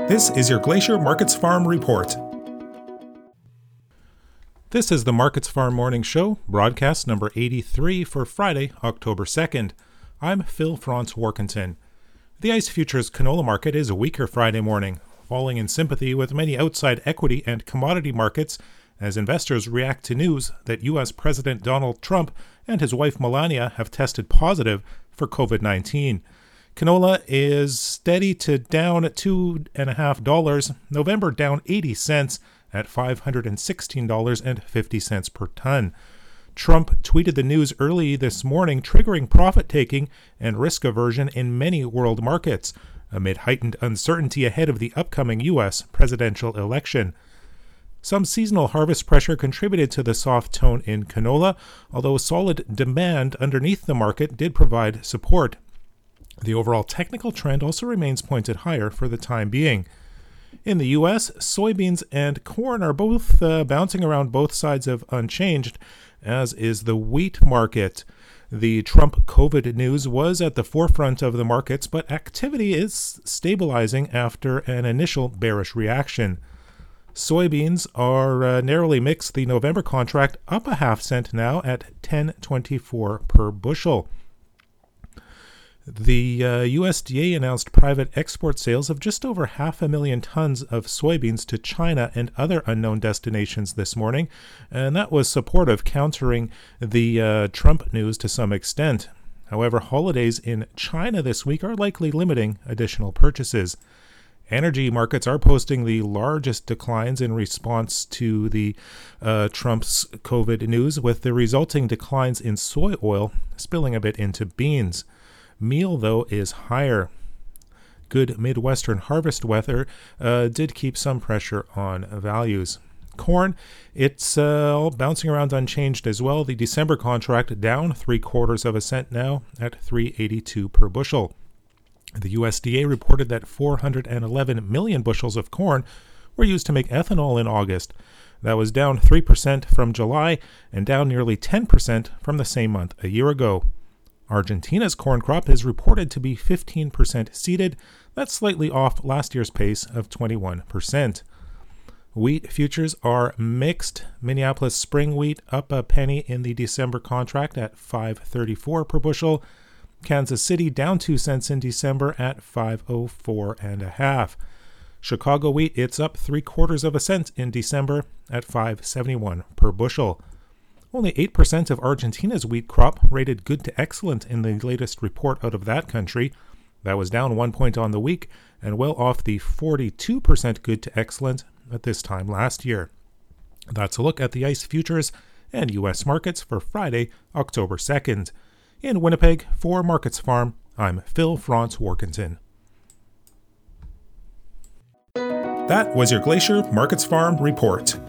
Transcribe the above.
This is your Glacier Markets Farm Report. This is the Markets Farm Morning Show, broadcast number 83 for Friday, October 2nd. I'm Phil Franz Warkentin. The ICE Futures canola market is a weaker Friday morning, falling in sympathy with many outside equity and commodity markets as investors react to news that U.S. President Donald Trump and his wife Melania have tested positive for COVID-19. Canola is steady to down $2.50, November down 80 cents at $516.50 per ton. Trump tweeted the news early this morning, triggering profit-taking and risk aversion in many world markets, amid heightened uncertainty ahead of the upcoming U.S. presidential election. Some seasonal harvest pressure contributed to the soft tone in canola, although solid demand underneath the market did provide support. The overall technical trend also remains pointed higher for the time being. In the U.S., soybeans and corn are both bouncing around both sides of unchanged, as is the wheat market. The Trump COVID news was at the forefront of the markets, but activity is stabilizing after an initial bearish reaction. Soybeans are narrowly mixed. The November contract up a half cent now at $10.24 per bushel. The USDA announced private export sales of just over 500,000 tons of soybeans to China and other unknown destinations this morning, and that was supportive, countering the Trump news to some extent. However, holidays in China this week are likely limiting additional purchases. Energy markets are posting the largest declines in response to the Trump's COVID news, with the resulting declines in soy oil spilling a bit into beans. Meal, though, is higher. Good Midwestern harvest weather did keep some pressure on values. Corn, it's all bouncing around unchanged as well. The December contract down 0.75 cents now at $3.82 per bushel. The USDA reported that 411 million bushels of corn were used to make ethanol in August. That was down 3% from July and down nearly 10% from the same month a year ago. Argentina's corn crop is reported to be 15% seeded. That's slightly off last year's pace of 21%. Wheat futures are mixed. Minneapolis spring wheat up a penny in the December contract at $5.34 per bushel. Kansas City down 2 cents in December at $5.04.5. Chicago wheat, it's up 0.75 cents in December at $5.71 per bushel. Only 8% of Argentina's wheat crop rated good to excellent in the latest report out of that country. That was down 1 point on the week and well off the 42% good to excellent at this time last year. That's a look at the ICE futures and U.S. markets for Friday, October 2nd. In Winnipeg, for Markets Farm, I'm Phil Franz Warkentin. That was your Glacier Markets Farm Report.